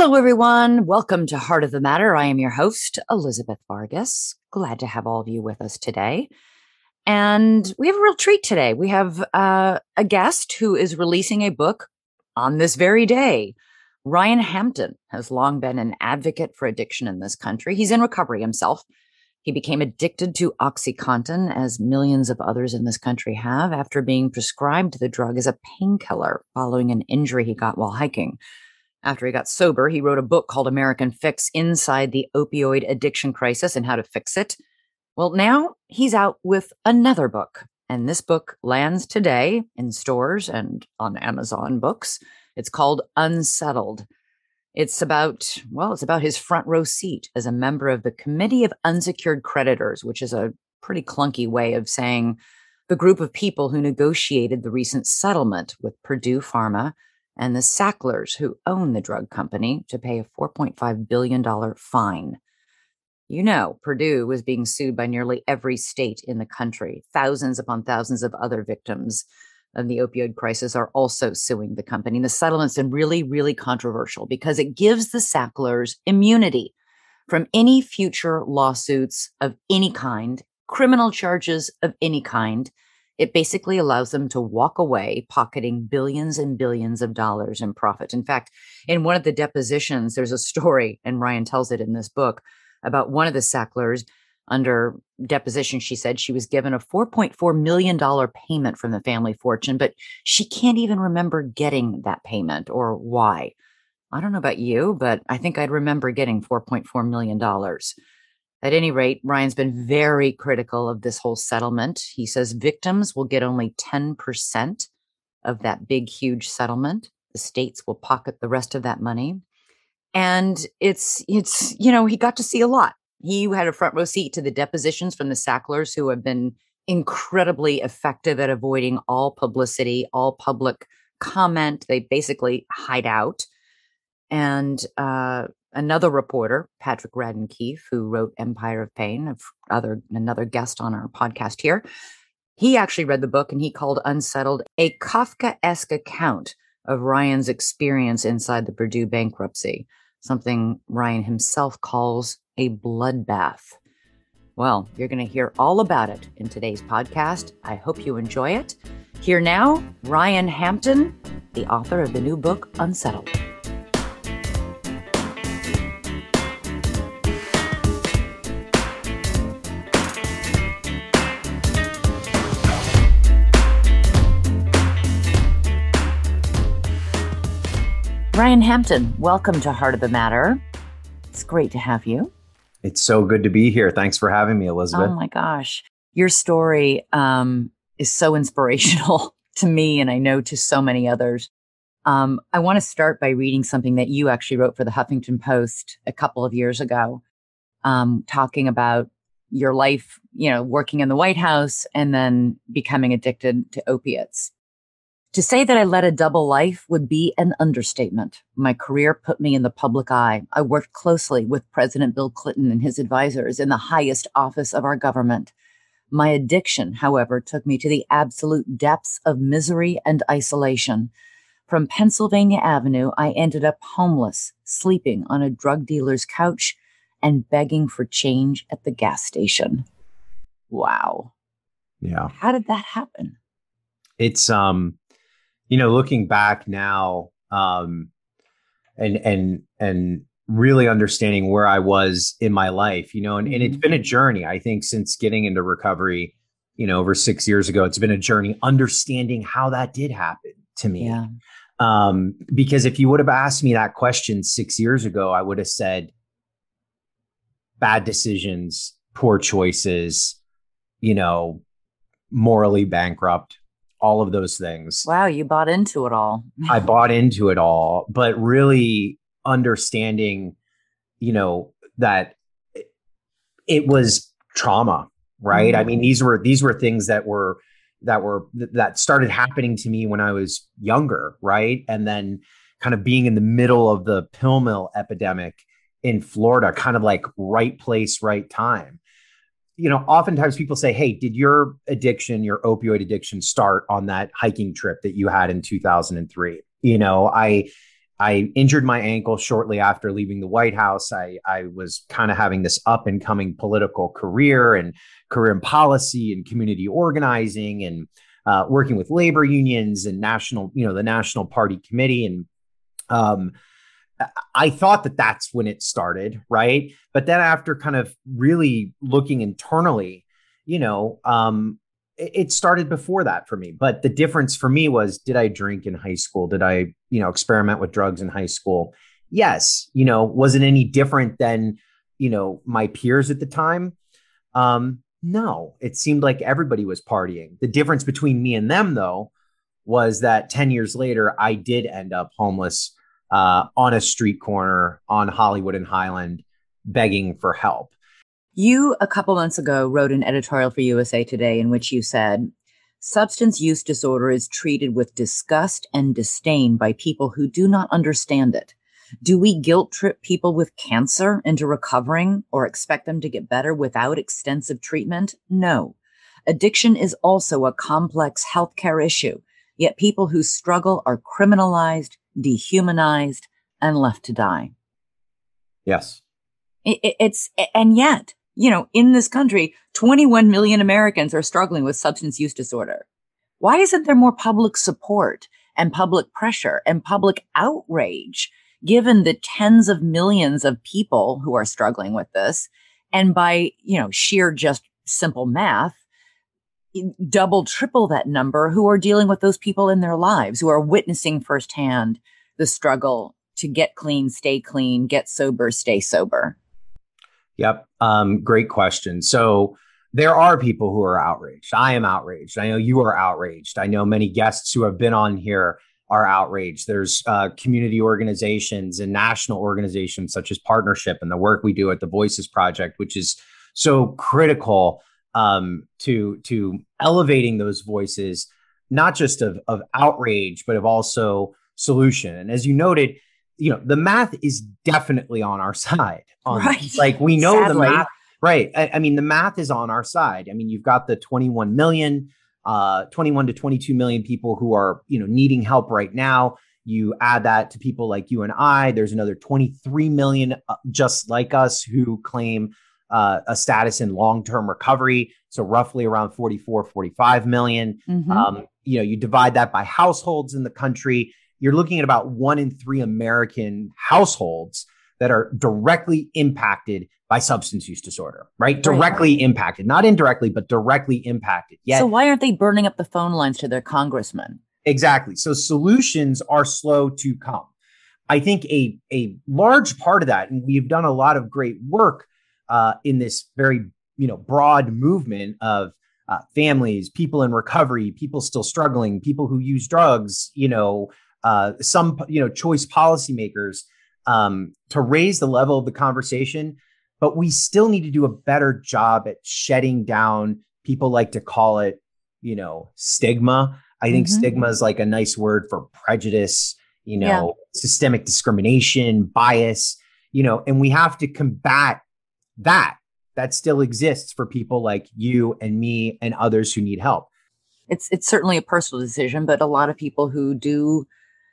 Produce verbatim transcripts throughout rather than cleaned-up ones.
Hello, everyone. Welcome to Heart of the Matter. I am your host, Elizabeth Vargas. Glad to have all of you with us today. And we have a real treat today. We have uh, a guest who is releasing a book on this very day. Ryan Hampton has long been an advocate for addiction in this country. He's in recovery himself. He became addicted to OxyContin, as millions of others in this country have, after being prescribed the drug as a painkiller following an injury he got while hiking. After he got sober, he wrote a book called American Fix: Inside the Opioid Addiction Crisis and How to Fix It. Well, now he's out with another book, and this book lands today in stores and on Amazon Books. It's called Unsettled. It's about, well, it's about his front row seat as a member of the Committee of Unsecured Creditors, which is a pretty clunky way of saying the group of people who negotiated the recent settlement with Purdue Pharma and the Sacklers, who own the drug company, to pay a four point five billion dollars fine. You know, Purdue was being sued by nearly every state in the country. Thousands upon thousands of other victims of the opioid crisis are also suing the company. And the settlement's been really, really controversial because it gives the Sacklers immunity from any future lawsuits of any kind, criminal charges of any kind. It basically allows them to walk away pocketing billions and billions of dollars in profit. In fact, in one of the depositions, there's a story, and Ryan tells it in this book, about one of the Sacklers. Under deposition, she said she was given a four point four million dollars payment from the family fortune, but she can't even remember getting that payment or why. I don't know about you, but I think I'd remember getting four point four million dollars. At any rate, Ryan's been very critical of this whole settlement. He says victims will get only ten percent of that big, huge settlement. The states will pocket the rest of that money. And it's, it's, you know, he got to see a lot. He had a front row seat to the depositions from the Sacklers, who have been incredibly effective at avoiding all publicity, all public comment. They basically hide out. And, uh, Another reporter, Patrick Radden Keefe, who wrote Empire of Pain, other another guest on our podcast here, he actually read the book and he called Unsettled a Kafkaesque account of Ryan's experience inside the Purdue bankruptcy, something Ryan himself calls a bloodbath. Well, you're going to hear all about it in today's podcast. I hope you enjoy it. Here now, Ryan Hampton, the author of the new book, Unsettled. Ryan Hampton, welcome to Heart of the Matter. It's great to have you. It's so good to be here. Thanks for having me, Elizabeth. Oh my gosh. Your story um, is so inspirational to me, and I know to so many others. Um, I want to start by reading something that you actually wrote for the Huffington Post a couple of years ago, um, talking about your life, you know, working in the White House and then becoming addicted to opiates. To say that I led a double life would be an understatement. My career put me in the public eye. I worked closely with President Bill Clinton and his advisors in the highest office of our government. My addiction, however, took me to the absolute depths of misery and isolation. From Pennsylvania Avenue, I ended up homeless, sleeping on a drug dealer's couch and begging for change at the gas station. Wow. Yeah. How did that happen? It's, um, you know, looking back now, um, and, and, and really understanding where I was in my life, you know, and, and it's been a journey, I think, since getting into recovery, you know, over six years ago. It's been a journey understanding how that did happen to me. Yeah. Um, because if you would have asked me that question six years ago, I would have said bad decisions, poor choices, you know, morally bankrupt, all of those things. Wow, you bought into it all. I bought into it all, but really understanding, you know, that it was trauma, right? Mm-hmm. I mean, these were these were things that were that were that started happening to me when I was younger, right? And then kind of being in the middle of the pill mill epidemic in Florida, kind of like right place, right time. You know, oftentimes people say, hey, did your addiction, your opioid addiction start on that hiking trip that you had in two thousand three? You know, I, I injured my ankle shortly after leaving the White House. I, I was kind of having this up and coming political career and career in policy and community organizing and uh, working with labor unions and national, you know, the National Party Committee. And um, I thought that that's when it started, right? But then after kind of really looking internally, you know, um, it started before that for me. But the difference for me was, did I drink in high school? Did I, you know, experiment with drugs in high school? Yes. You know, was it any different than, you know, my peers at the time? Um, no, it seemed like everybody was partying. The difference between me and them, though, was that ten years later, I did end up homeless uh, on a street corner on Hollywood and Highland, begging for help. You, a couple months ago, wrote an editorial for U S A Today in which you said, substance use disorder is treated with disgust and disdain by people who do not understand it. Do we guilt trip people with cancer into recovering or expect them to get better without extensive treatment? No. Addiction is also a complex healthcare issue, yet people who struggle are criminalized, dehumanized, and left to die. Yes. It, it's, and yet, you know, in this country, twenty-one million Americans are struggling with substance use disorder. Why isn't there more public support and public pressure and public outrage, given the tens of millions of people who are struggling with this? And by, you know, sheer just simple math, double, triple that number who are dealing with those people in their lives, who are witnessing firsthand the struggle to get clean, stay clean, get sober, stay sober. Yep. Um, great question. So there are people who are outraged. I am outraged. I know you are outraged. I know many guests who have been on here are outraged. There's uh, community organizations and national organizations such as Partnership and the work we do at the Voices Project, which is so critical um, to, to elevating those voices, not just of, of outrage, but of also solution. And as you noted, you know, the math is definitely on our side. On, right. Like we know Sadly. the math, right. I, I mean, the math is on our side. I mean, you've got the twenty-one million, uh, twenty-one to twenty-two million people who are, you know, needing help right now. You add that to people like you and I, there's another twenty-three million uh, just like us who claim uh, a status in long-term recovery. So roughly around forty-four, forty-five million. Mm-hmm. Um, you know, you divide that by households in the country, you're looking at about one in three American households that are directly impacted by substance use disorder, right? Directly right. impacted, not indirectly, but directly impacted. Yet, so why aren't they burning up the phone lines to their congressmen? Exactly. So solutions are slow to come. I think a, a large part of that, and we've done a lot of great work uh, in this very, you know, broad movement of uh, families, people in recovery, people still struggling, people who use drugs, you know, Uh, some, you know, choice policymakers um, to raise the level of the conversation, but we still need to do a better job at shedding down. People like to call it, you know, stigma. I think mm-hmm. stigma is like a nice word for prejudice, you know, yeah. systemic discrimination, bias, you know, and we have to combat that. That still exists for people like you and me and others who need help. It's it's certainly a personal decision, but a lot of people who do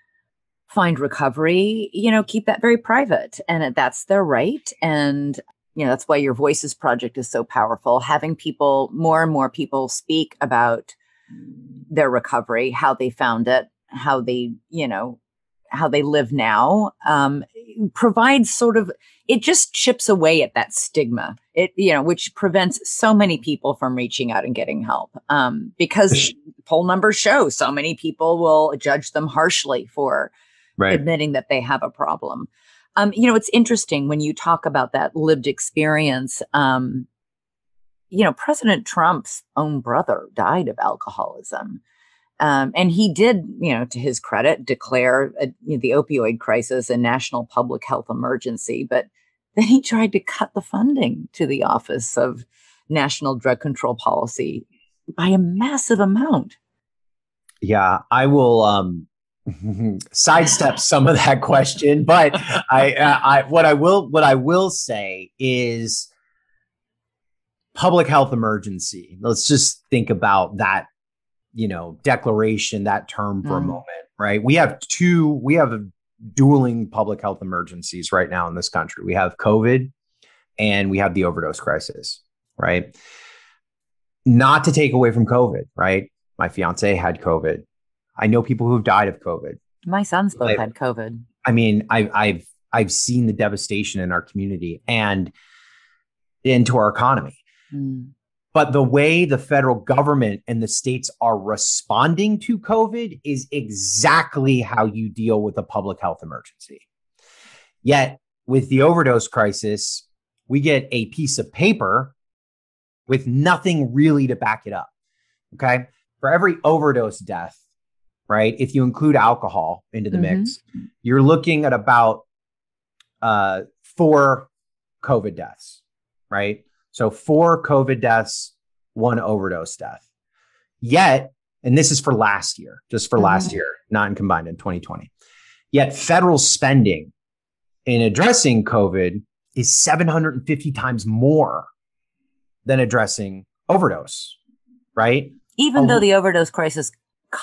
find recovery, you know, keep that very private, and that's their right. And, you know, that's why your Voices Project is so powerful. Having people, more and more people speak about their recovery, how they found it, how they, you know, how they live now, um, provides sort of, it just chips away at that stigma, it, you know, which prevents so many people from reaching out and getting help. Um, because poll numbers show so many people will judge them harshly for Right. admitting that they have a problem. Um, you know, it's interesting when you talk about that lived experience. Um, you know, President Trump's own brother died of alcoholism. Um, and he did, you know, to his credit, declare a, you know, the opioid crisis a national public health emergency. But then he tried to cut the funding to the Office of National Drug Control Policy by a massive amount. Yeah, I will um, sidestep some of that question, but I, I, what I will, what I will say is public health emergency. Let's just think about that, you know, declaration, that term for mm. a moment, right? We have two, we have dueling public health emergencies right now in this country. We have COVID and we have the overdose crisis, right? Not to take away from COVID, right? My fiance had COVID. I know people who've died of COVID. My sons both I, had COVID. I mean, I, I've I've seen the devastation in our community and into our economy. Mm. But the way the federal government and the states are responding to COVID is exactly how you deal with a public health emergency. Yet with the overdose crisis, we get a piece of paper with nothing really to back it up. Okay. For every overdose death, right, if you include alcohol into the mm-hmm. mix, you're looking at about uh, four COVID deaths, right? So four COVID deaths, one overdose death. Yet, and this is for last year, just for mm-hmm. last year, not in combined in twenty twenty. Yet federal spending in addressing COVID is seven hundred fifty times more than addressing overdose, right? Even um, though the overdose crisis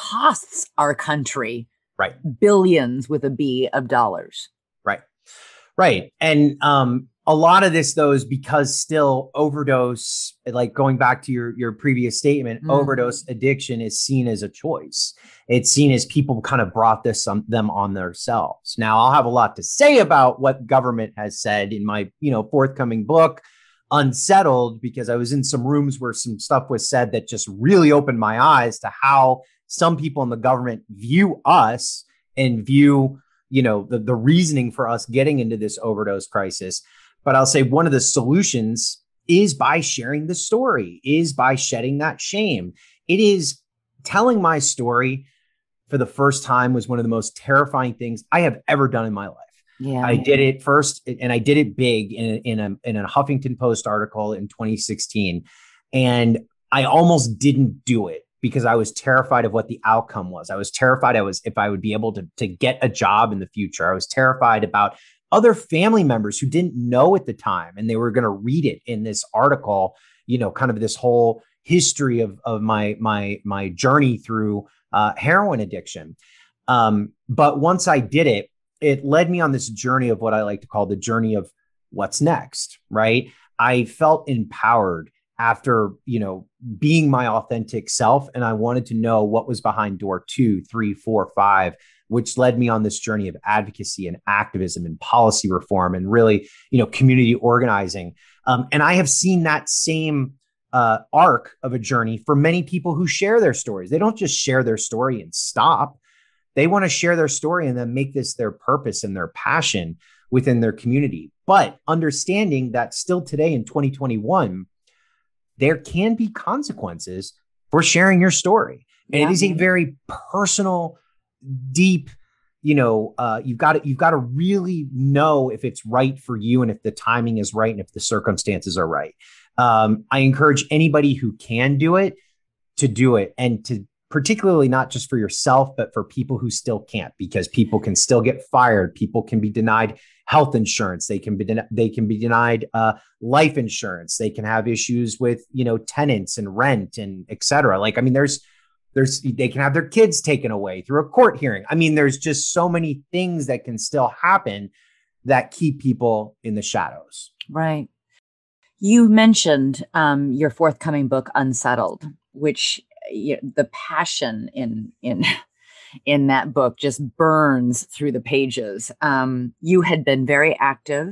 costs our country right billions with a B of dollars. Right. Right. And um, a lot of this, though, is because still overdose, like going back to your, your previous statement, mm. overdose addiction is seen as a choice. It's seen as people kind of brought this on them on themselves. Now, I'll have a lot to say about what government has said in my, you know, forthcoming book, Unsettled, because I was in some rooms where some stuff was said that just really opened my eyes to how some people in the government view us and view, you know, the, the reasoning for us getting into this overdose crisis. But I'll say one of the solutions is by sharing the story, is by shedding that shame. It is telling my story for the first time was one of the most terrifying things I have ever done in my life. Yeah, I did it first, and I did it big in a, in a in a Huffington Post article in twenty sixteen, and I almost didn't do it because I was terrified of what the outcome was. I was terrified I was if I would be able to to get a job in the future. I was terrified about other family members who didn't know at the time, and they were going to read it in this article. You know, kind of this whole history of of my my my journey through uh, heroin addiction. Um, but once I did it, it led me on this journey of what I like to call the journey of what's next, right? I felt empowered after, you know, being my authentic self. And I wanted to know what was behind door two, three, four, five, which led me on this journey of advocacy and activism and policy reform and really, you know, community organizing. Um, and I have seen that same uh, arc of a journey for many people who share their stories. They don't just share their story and stop. They want to share their story and then make this their purpose and their passion within their community. But understanding that still today in twenty twenty-one, there can be consequences for sharing your story. And yeah. It is a very personal, deep, you know, uh, you've got to, you've got to really know if it's right for you and if the timing is right and if the circumstances are right. Um, I encourage anybody who can do it to do it, and to particularly not just for yourself, but for people who still can't, because people can still get fired. People can be denied health insurance. They can be, den- they can be denied uh, life insurance. They can have issues with, you know, tenants and rent and et cetera. Like, I mean, there's, there's, they can have their kids taken away through a court hearing. I mean, there's just so many things that can still happen that keep people in the shadows. Right. You mentioned um, your forthcoming book, Unsettled, which you know, the passion in in in that book just burns through the pages. Um, you had been very active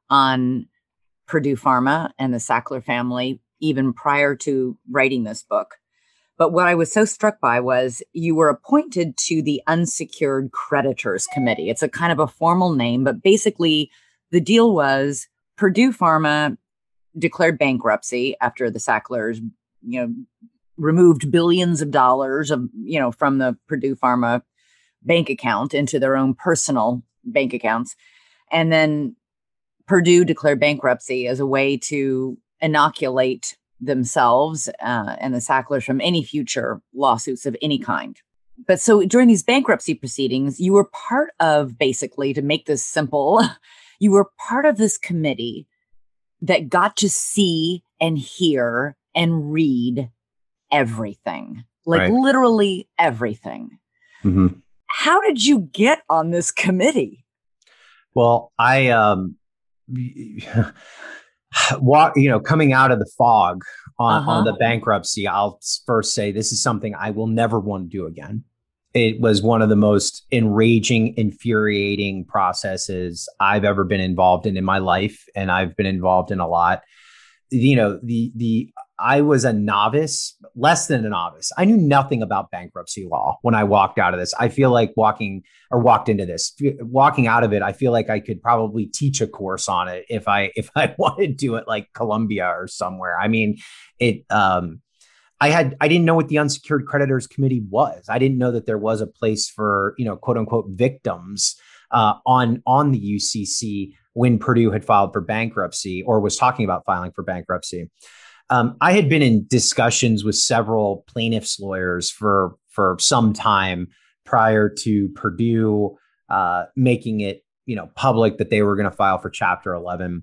on Purdue Pharma and the Sackler family even prior to writing this book. But what I was so struck by was you were appointed to the Unsecured Creditors Committee. It's a kind of a formal name, but basically the deal was Purdue Pharma declared bankruptcy after the Sacklers, you know, removed billions of dollars of, you know, from the Purdue Pharma bank account into their own personal bank accounts. And then Purdue declared bankruptcy as a way to inoculate themselves uh, and the Sacklers from any future lawsuits of any kind. But so during these bankruptcy proceedings, you were part of, basically, to make this simple, you were part of this committee that got to see and hear and read everything, like right. literally everything. Mm-hmm. how did you get on this committee? Well, I um, walk, you know, coming out of the fog on, uh-huh. on the bankruptcy, I'll first say this is something I will never want to do again. It was one of the most enraging, infuriating processes I've ever been involved in in my life, and I've been involved in a lot. You know, the the I was a novice, less than a novice. I knew nothing about bankruptcy law when I walked out of this. I feel like walking or walked into this, walking out of it, I feel like I could probably teach a course on it if I if I wanted to at like Columbia or somewhere. I mean, it. Um, I had I didn't know what the unsecured creditors committee was. I didn't know that there was a place for, you know, quote unquote victims uh, on on the U C C when Purdue had filed for bankruptcy or was talking about filing for bankruptcy. Um, I had been in discussions with several plaintiffs' lawyers for for some time prior to Purdue uh, making it, you know, public that they were going to file for Chapter eleven.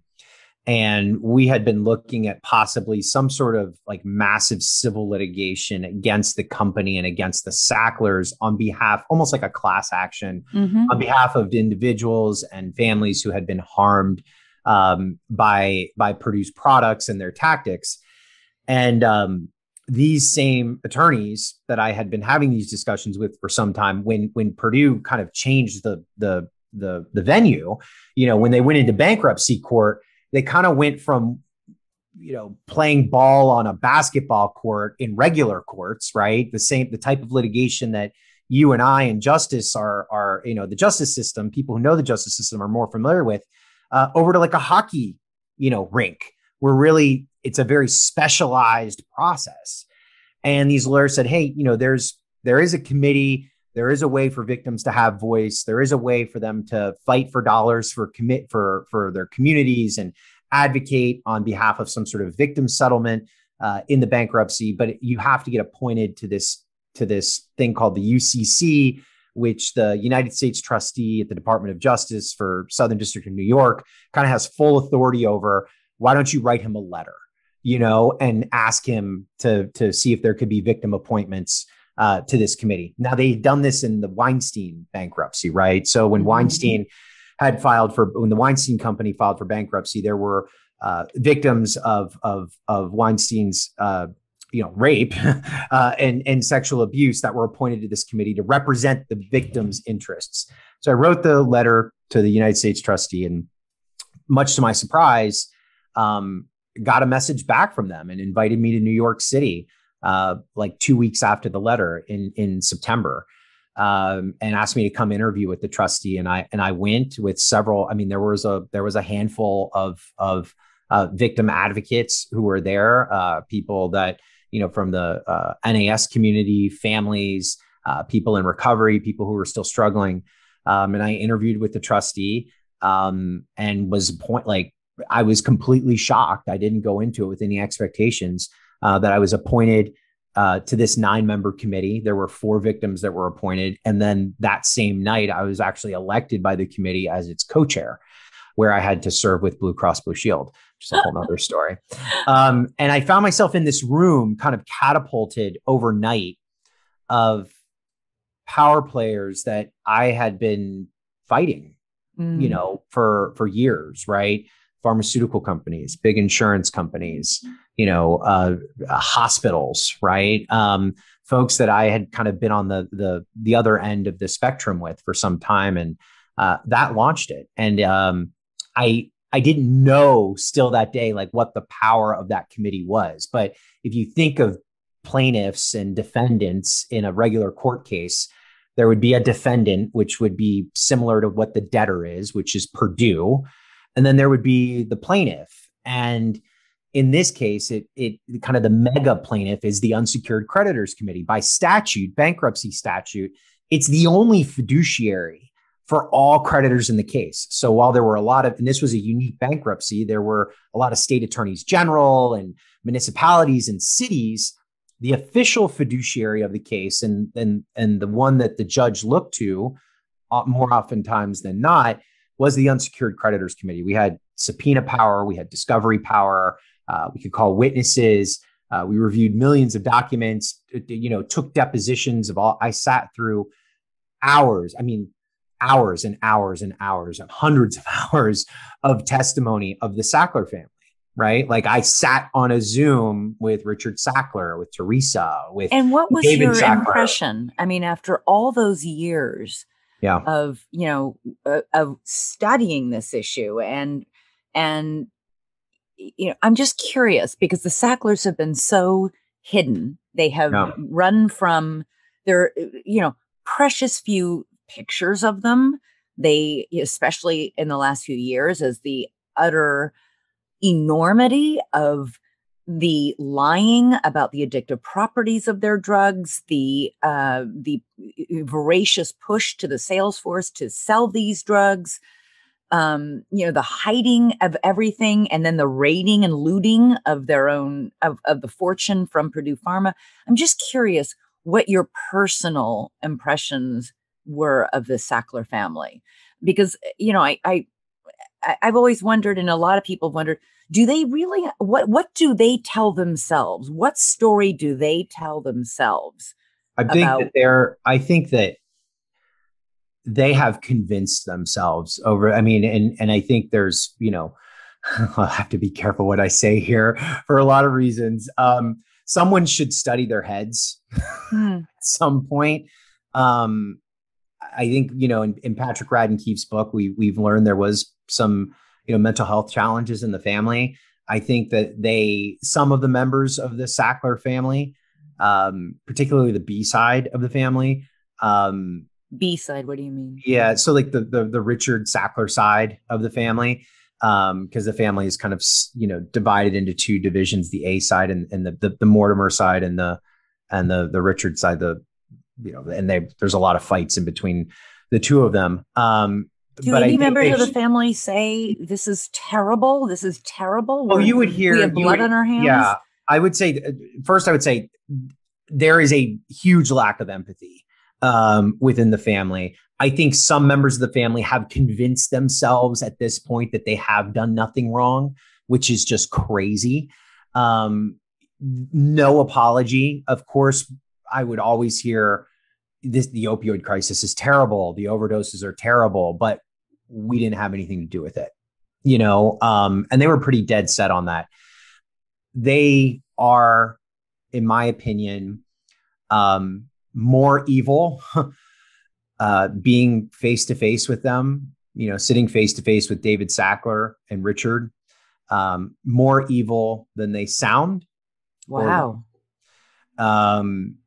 And we had been looking at possibly some sort of like massive civil litigation against the company and against the Sacklers on behalf, almost like a class action, mm-hmm. on behalf of individuals and families who had been harmed um, by by Purdue's products and their tactics. And um, these same attorneys that I had been having these discussions with for some time, when when Purdue kind of changed the the the the venue, you know, when they went into bankruptcy court, they kind of went from, you know, playing ball on a basketball court in regular courts, right? The same, the type of litigation that you and I and justice are, are, you know, the justice system, people who know the justice system are more familiar with, uh, over to like a hockey, you know, rink, where really it's a very specialized process. And these lawyers said, hey, you know, there's, there is a committee. There is a way for victims to have voice. There is a way for them to fight for dollars for commit for, for their communities and advocate on behalf of some sort of victim settlement uh, in the bankruptcy. But you have to get appointed to this to this thing called the U C C, which the United States trustee at the Department of Justice for Southern District of New York kind of has full authority over. Why don't you write him a letter, you know, and ask him to to see if there could be victim appointments Uh, to this committee. Now, they had done this in the Weinstein bankruptcy, right? So when mm-hmm. Weinstein had filed for, when the Weinstein Company filed for bankruptcy, there were uh, victims of of of Weinstein's, uh, you know, rape uh, and and sexual abuse that were appointed to this committee to represent the victims' interests. So I wrote the letter to the United States trustee, and much to my surprise, um, got a message back from them and invited me to New York City. Uh, like two weeks after the letter in in September, um, and asked me to come interview with the trustee. And I and I went with several. I mean, there was a there was a handful of of uh, victim advocates who were there, uh, people that, you know, from the uh, N A S community, families, uh, people in recovery, people who were still struggling. Um, and I interviewed with the trustee um, and was point like I was completely shocked. I didn't go into it with any expectations. Uh, that I was appointed uh, to this nine-member committee. There were four victims that were appointed. And then that same night, I was actually elected by the committee as its co-chair, where I had to serve with Blue Cross Blue Shield, which is a whole other story. Um, and I found myself in this room kind of catapulted overnight of power players that I had been fighting, mm. you know, for, for years, right? Pharmaceutical companies, big insurance companies, you know, uh, hospitals, right? Um, folks that I had kind of been on the the the other end of the spectrum with for some time, and uh, that launched it. And um, I I didn't know still that day like what the power of that committee was. But if you think of plaintiffs and defendants in a regular court case, there would be a defendant, which would be similar to what the debtor is, which is Purdue. And then there would be the plaintiff. And in this case, it it kind of the mega plaintiff is the unsecured creditors committee. By statute, bankruptcy statute, it's the only fiduciary for all creditors in the case. So while there were a lot of, and this was a unique bankruptcy, there were a lot of state attorneys general and municipalities and cities. The official fiduciary of the case, and and and the one that the judge looked to uh, more oftentimes than not, was the unsecured creditors committee. We had subpoena power, we had discovery power, uh, we could call witnesses, uh, we reviewed millions of documents, you know, took depositions of all. I sat through hours. I mean, hours and hours and hours and hundreds of hours of testimony of the Sackler family, right? Like I sat on a Zoom with Richard Sackler, with Teresa, with And what was David your Sackler. impression? I mean, after all those years yeah. of, you know, uh, of studying this issue and, and, you know, I'm just curious because the Sacklers have been so hidden. They have Yeah. run from their, you know, precious few pictures of them. They, especially in the last few years, as the utter enormity of the lying about the addictive properties of their drugs, the uh, the voracious push to the sales force to sell these drugs, um, you know, the hiding of everything, and then the raiding and looting of their own of, of the fortune from Purdue Pharma. I'm just curious what your personal impressions were of the Sackler family, because you know, I, I I've always wondered, and a lot of people have wondered, do they really, what, what do they tell themselves? What story do they tell themselves? I think about- that they're, I think that they have convinced themselves over, I mean, and, and I think there's, you know, I'll have to be careful what I say here for a lot of reasons. Um, someone should study their heads hmm. at some point. Um, I think, you know, in, in Patrick Radden Keefe's book, we, we've learned there was some, you know, mental health challenges in the family. I think that they, some of the members of the Sackler family, um, particularly the B side of the family. Um, B side, what do you mean? Yeah. So like the, the, the Richard Sackler side of the family, um, because the family is kind of, you know, divided into two divisions, the A side and, and the, the, the Mortimer side and the, and the, the Richard side, the, you know, and they, there's a lot of fights in between the two of them. Um, Do but any I members they, of the family say this is terrible? This is terrible. Oh, you would hear we have blood would, on our hands. Yeah, I would say first. I would say there is a huge lack of empathy um, within the family. I think some members of the family have convinced themselves at this point that they have done nothing wrong, which is just crazy. Um, no apology, of course. I would always hear this: the opioid crisis is terrible, the overdoses are terrible, but we didn't have anything to do with it, you know? Um, and they were pretty dead set on that. They are, in my opinion, um, more evil uh, being face to face with them, you know, sitting face to face with David Sackler and Richard, um, more evil than they sound. Wow. Or, um,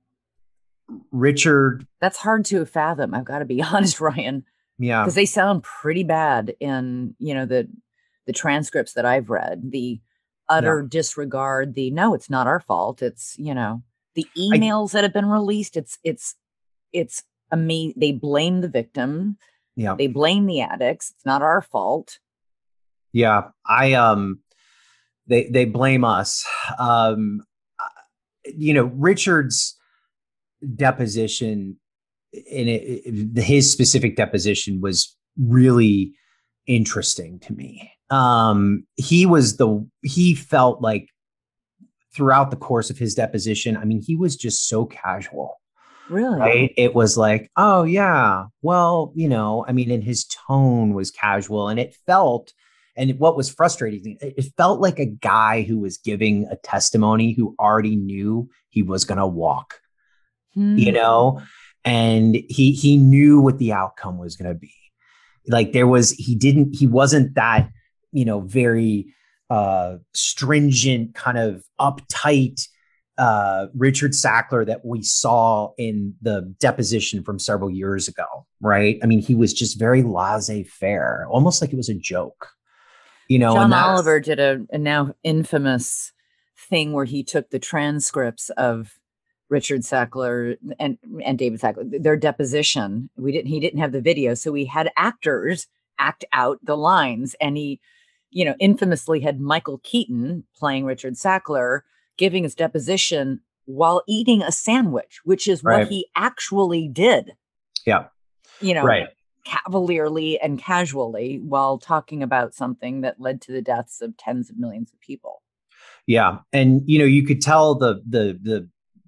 Richard. That's hard to fathom. I've got to be honest, Ryan. Yeah. Because they sound pretty bad in, you know, the, the transcripts that I've read, the utter yeah. disregard, the, no, it's not our fault. It's, you know, the emails I, that have been released. It's, it's, it's amazing. They blame the victim. Yeah. They blame the addicts. It's not our fault. Yeah. I, um, they, they blame us. Um, you know, Richard's deposition in it, it, his specific deposition was really interesting to me. Um, he was the, he felt like throughout the course of his deposition, I mean, he was just so casual. Really? Right? It was like, oh yeah, well, you know, I mean, and his tone was casual and it felt, and what was frustrating, it felt like a guy who was giving a testimony who already knew he was going to walk, hmm. you know, and he, he knew what the outcome was going to be. Like there was, he didn't, he wasn't that, you know, very uh, stringent kind of uptight, uh, Richard Sackler that we saw in the deposition from several years ago. Right. I mean, he was just very laissez-faire, almost like it was a joke, you know. John Oliver did a, a now infamous thing where he took the transcripts of Richard Sackler and, and David Sackler, their deposition. We didn't, he didn't have the video. So we had actors act out the lines, and he, you know, infamously had Michael Keaton playing Richard Sackler giving his deposition while eating a sandwich, which is right. what he actually did. Yeah. You know, right. cavalierly and casually while talking about something that led to the deaths of tens of millions of people. Yeah. And, you know, you could tell the, the, the,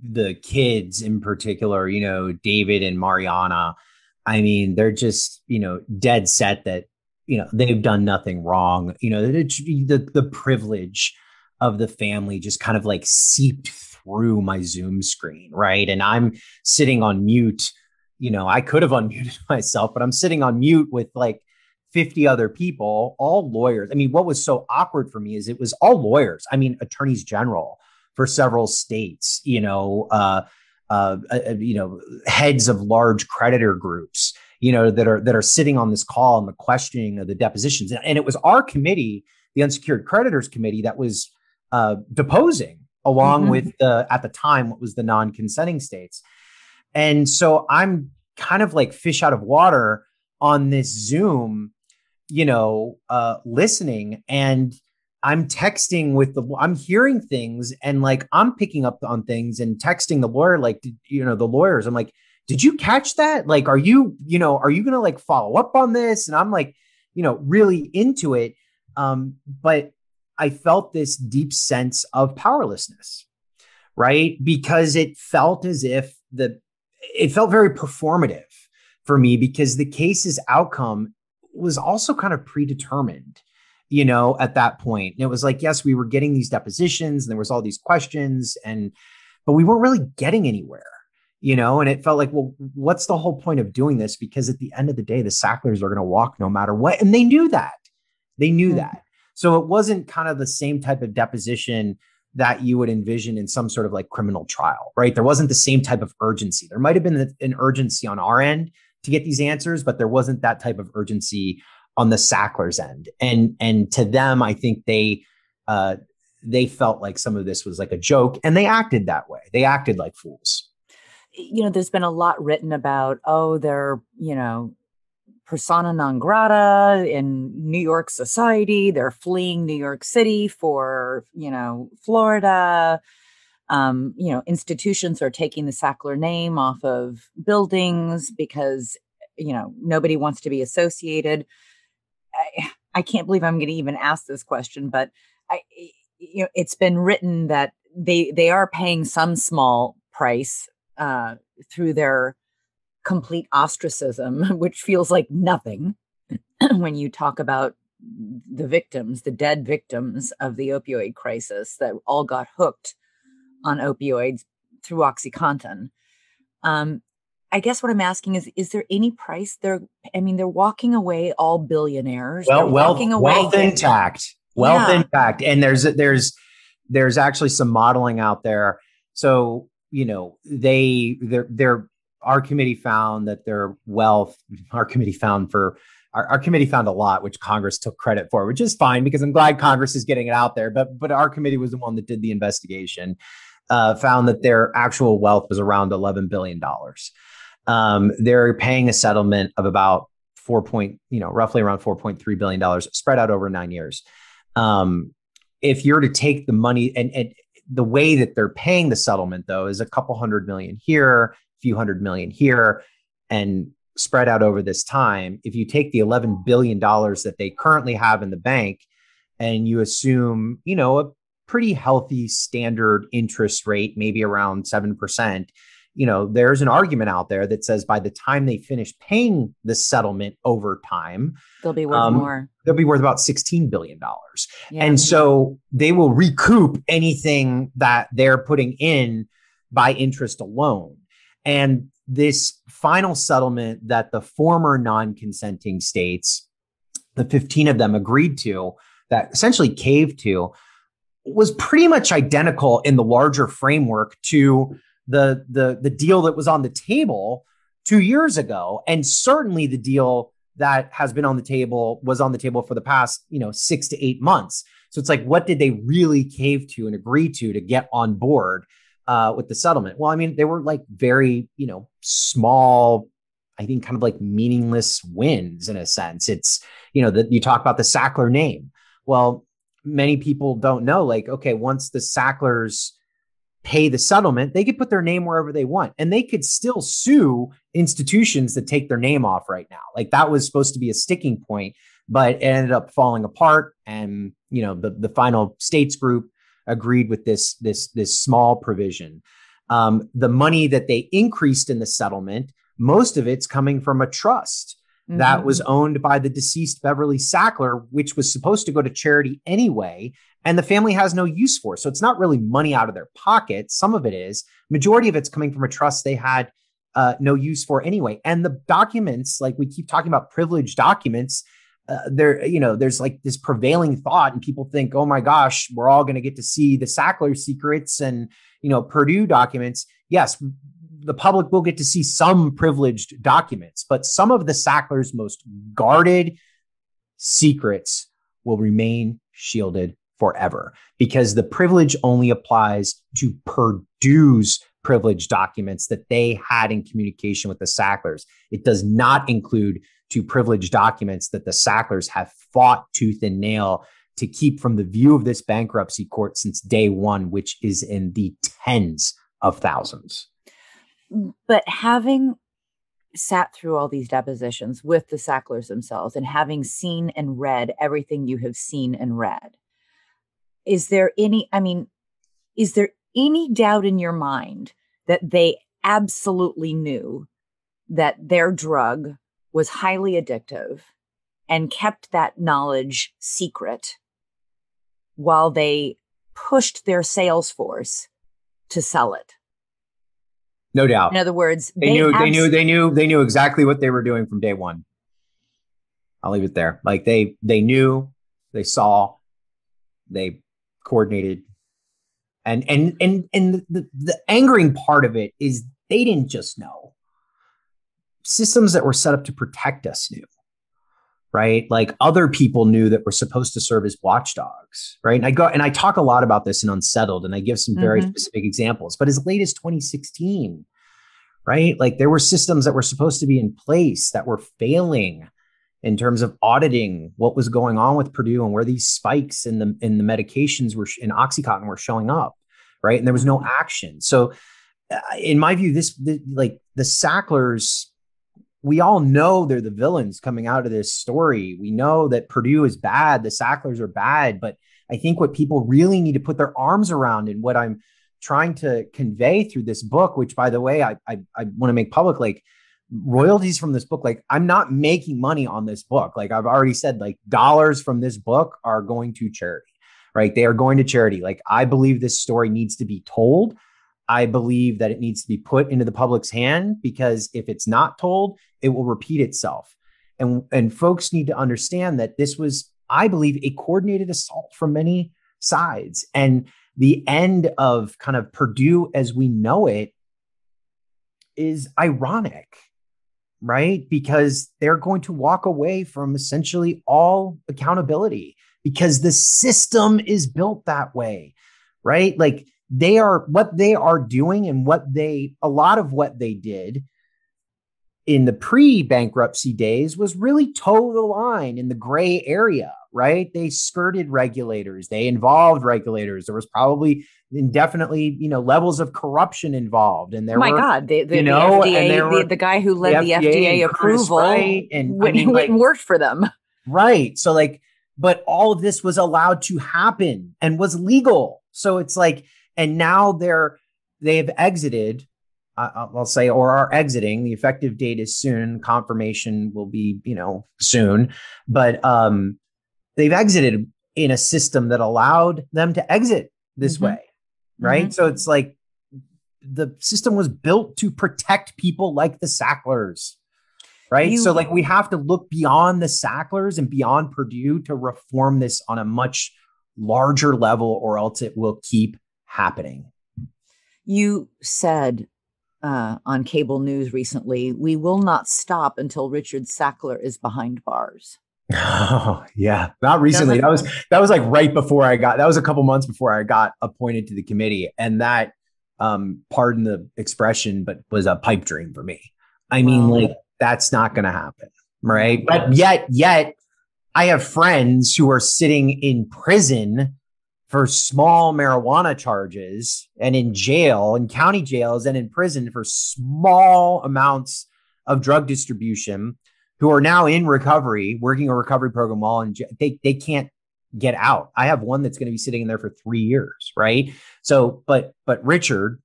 the kids in particular, you know, David and Mariana, I mean, they're just, you know, dead set that, you know, they've done nothing wrong. You know, the, the, the privilege of the family just kind of like seeped through my Zoom screen. Right. And I'm sitting on mute. You know, I could have unmuted myself, but I'm sitting on mute with like fifty other people, all lawyers. I mean, what was so awkward for me is it was all lawyers. I mean, attorneys general for several states, you know, uh, uh, uh, you know, heads of large creditor groups, you know, that are that are sitting on this call and the questioning of the depositions. And, and it was our committee, the Unsecured Creditors Committee, that was uh, deposing along mm-hmm. with the, at the time, what was the non-consenting states. And so I'm kind of like fish out of water on this Zoom, you know, uh, listening, and I'm texting with the, I'm hearing things and like, I'm picking up on things and texting the lawyer, like, you know, the lawyers, I'm like, did you catch that? Like, are you, you know, are you going to like follow up on this? And I'm like, you know, really into it. Um, but I felt this deep sense of powerlessness, right? Because it felt as if the, it felt very performative for me because the case's outcome was also kind of predetermined, you know, at that point. And it was like, yes, we were getting these depositions and there was all these questions and, but we weren't really getting anywhere, you know, and it felt like, well, what's the whole point of doing this? Because at the end of the day, the Sacklers are going to walk no matter what. And they knew that. They knew mm-hmm. that. So it wasn't kind of the same type of deposition that you would envision in some sort of like criminal trial, right? There wasn't the same type of urgency. There might have been an urgency on our end to get these answers, but there wasn't that type of urgency on the Sacklers' end. And and to them, I think they uh, they felt like some of this was like a joke, and they acted that way. They acted like fools. You know, there's been a lot written about, oh, they're, you know, persona non grata in New York society. They're fleeing New York City for, you know, Florida. Um, you know, institutions are taking the Sackler name off of buildings because, you know, nobody wants to be associated. I, I can't believe I'm going to even ask this question, but I, you know, it's been written that they they are paying some small price uh, through their complete ostracism, which feels like nothing when you talk about the victims, the dead victims of the opioid crisis that all got hooked on opioids through OxyContin. Um, I guess what I'm asking is, is there any price? They're, I mean, they're walking away all billionaires. Well, they're wealth, walking away wealth intact, wealth yeah. intact. And there's, there's, there's actually some modeling out there. So, you know, they, they're, they're, our committee found that their wealth, our committee found for, our, our committee found a lot, which Congress took credit for, which is fine because I'm glad Congress is getting it out there. But, but our committee was the one that did the investigation. Uh, found that their actual wealth was around eleven billion dollars. Um, they're paying a settlement of about four point, you know, roughly around four point three billion dollars spread out over nine years. Um, if you're to take the money and, and the way that they're paying the settlement, though, is a couple hundred million here, a few hundred million here, and spread out over this time. If you take the eleven billion dollars that they currently have in the bank and you assume, you know, a pretty healthy standard interest rate, maybe around seven percent, you know, there's an argument out there that says by the time they finish paying the settlement over time, they'll be worth um, more. They'll be worth about sixteen billion dollars. Yeah. And so they will recoup anything that they're putting in by interest alone. And this final settlement that the former non-consenting states, the fifteen of them agreed to, that essentially caved to, was pretty much identical in the larger framework to the, the, the deal that was on the table two years ago. And certainly the deal that has been on the table was on the table for the past, you know, six to eight months. So it's like, what did they really cave to and agree to to get on board uh, with the settlement? Well, I mean, they were like very, you know, small, I think kind of like meaningless wins in a sense. It's, you know, that you talk about the Sackler name. Well, many people don't know, like, okay, once the Sacklers pay the settlement, they could put their name wherever they want, and they could still sue institutions that take their name off right now. Like that was supposed to be a sticking point, but it ended up falling apart. And, you know, the, the final states group agreed with this, this, this small provision. Um, the money that they increased in the settlement, most of it's coming from a trust mm-hmm. that was owned by the deceased Beverly Sackler, which was supposed to go to charity anyway. And the family has no use for. So it's not really money out of their pocket. Some of it is. Majority of it's coming from a trust they had uh, no use for anyway. And the documents, like we keep talking about privileged documents, uh, there, you know, there's like this prevailing thought, and people think, oh my gosh, we're all going to get to see the Sackler secrets and, you know, Purdue documents. Yes, the public will get to see some privileged documents, but some of the Sacklers' most guarded secrets will remain shielded forever, because the privilege only applies to Purdue's privileged documents that they had in communication with the Sacklers. It does not include to privileged documents that the Sacklers have fought tooth and nail to keep from the view of this bankruptcy court since day one, which is in the tens of thousands. But having sat through all these depositions with the Sacklers themselves and having seen and read everything you have seen and read, is there any, I mean, is there any doubt in your mind that they absolutely knew that their drug was highly addictive and kept that knowledge secret while they pushed their sales force to sell it? No doubt. In other words, they, they knew, abs- they knew, they knew, they knew exactly what they were doing from day one. I'll leave it there. Like they, they knew, they saw, they coordinated. And, and, and, and the, the angering part of it is they didn't just know. Systems that were set up to protect us knew, right? Like other people knew that were supposed to serve as watchdogs, right? And I go, and I talk a lot about this in Unsettled, and I give some very mm-hmm. specific examples, but as late as twenty sixteen, right? Like there were systems that were supposed to be in place that were failing in terms of auditing what was going on with Purdue and where these spikes in the in the medications were in OxyContin were showing up, right? And there was no action. So, uh, in my view, this the, like the Sacklers, we all know they're the villains coming out of this story. We know that Purdue is bad, the Sacklers are bad, but I think what people really need to put their arms around, and what I'm trying to convey through this book, which, by the way, I I, I want to make public, like, royalties from this book, like I'm not making money on this book. Like I've already said, like dollars from this book are going to charity, right? They are going to charity. Like I believe this story needs to be told. I believe that it needs to be put into the public's hand, because if it's not told, it will repeat itself. And, and folks need to understand that this was, I believe, a coordinated assault from many sides. And the end of kind of Purdue as we know it is ironic, right? Because they're going to walk away from essentially all accountability, because the system is built that way, right? Like they are, what they are doing and what they, a lot of what they did in the pre-bankruptcy days was really toe the line in the gray area, right? They skirted regulators. They involved regulators. There was probably indefinitely, you know, levels of corruption involved. And there oh my were, God, the, the, you know, the F D A, and there the, were, the guy who led the, the F D A, F D A approval, right? And went, I mean, like, went and worked for them. Right. So like, but all of this was allowed to happen and was legal. So it's like, and now they're, they've exited, uh, I'll say, or are exiting. The effective date is soon. Confirmation will be, you know, soon, but um, they've exited in a system that allowed them to exit this mm-hmm. way. Right. Mm-hmm. So it's like the system was built to protect people like the Sacklers. Right. You, so like we have to look beyond the Sacklers and beyond Purdue to reform this on a much larger level, or else it will keep happening. You said uh, on cable news recently, we will not stop until Richard Sackler is behind bars. Oh, yeah. Not recently. That was that was like right before I got, that was a couple months before I got appointed to the committee. And that, um, pardon the expression, but was a pipe dream for me. I mean, wow. like, that's not going to happen. Right. But yet, yet I have friends who are sitting in prison for small marijuana charges, and in jail, in county jails, and in prison for small amounts of drug distribution, who are now in recovery, working a recovery program while in jail. They, they can't get out. I have one that's going to be sitting in there for three years. Right. So, but, but Richard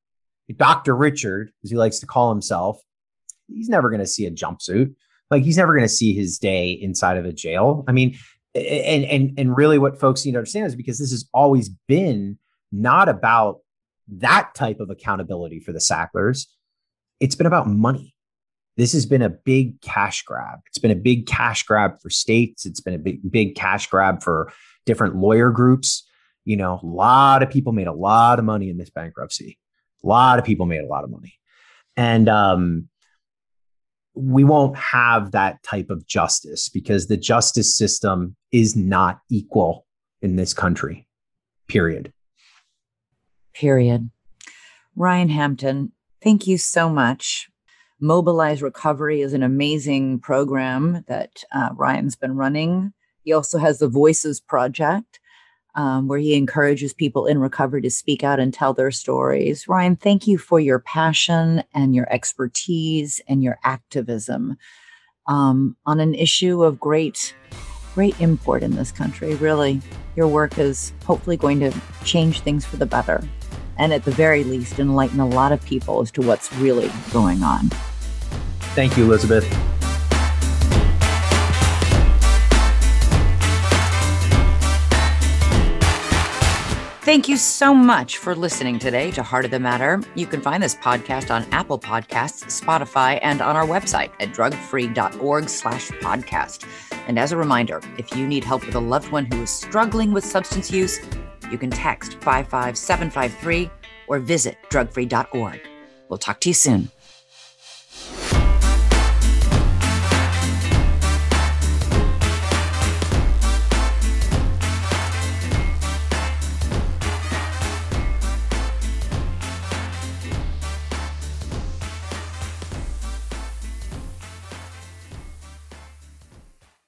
Doctor Richard, as he likes to call himself, he's never going to see a jumpsuit. Like he's never going to see his day inside of a jail. I mean, and and and really what folks need to understand is because this has always been not about that type of accountability for the Sacklers. It's been about money. This has been a big cash grab. It's been a big cash grab for states. It's been a big, big cash grab for different lawyer groups. You know, a lot of people made a lot of money in this bankruptcy. A lot of people made a lot of money. And um, we won't have that type of justice because the justice system is not equal in this country, period. Period. Ryan Hampton, thank you so much. Mobilize Recovery is an amazing program that uh, Ryan's been running. He also has the Voices Project, um, where he encourages people in recovery to speak out and tell their stories. Ryan, thank you for your passion and your expertise and your activism um, on an issue of great, great import in this country. Really, your work is hopefully going to change things for the better. And at the very least, enlighten a lot of people as to what's really going on. Thank you, Elizabeth. Thank you so much for listening today to Heart of the Matter. You can find this podcast on Apple Podcasts, Spotify, and on our website at drugfree.org slash podcast. And as a reminder, if you need help with a loved one who is struggling with substance use, you can text five five seven five three or visit drug free dot org. We'll talk to you soon.